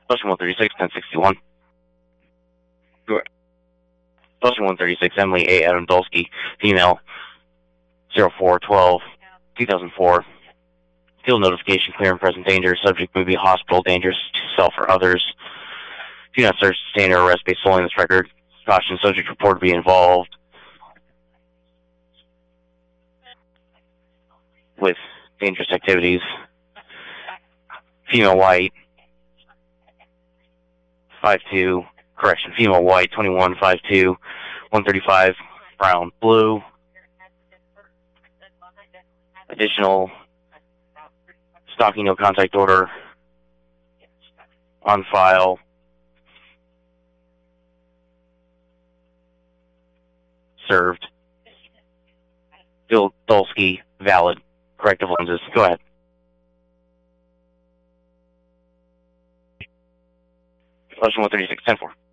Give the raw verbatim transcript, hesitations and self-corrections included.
Question one thirty-six, ten sixty-one. Go ahead. Question one thirty-six, Emily A. Adamdolski, female, zero four twelve two thousand four. Field notification, clear and present danger. Subject may be hospital, dangerous to self or others. Do not search, detain, or arrest based solely on this record. Caution, subject report to be involved with dangerous activities. Female white, five two, correction, female white, twenty-one, five two, one thirty-five, brown, blue. Additional stalking, no contact order on file. Served. Bill Dolsky, valid. Corrective lenses. Go ahead. Question one thirty-six, ten four.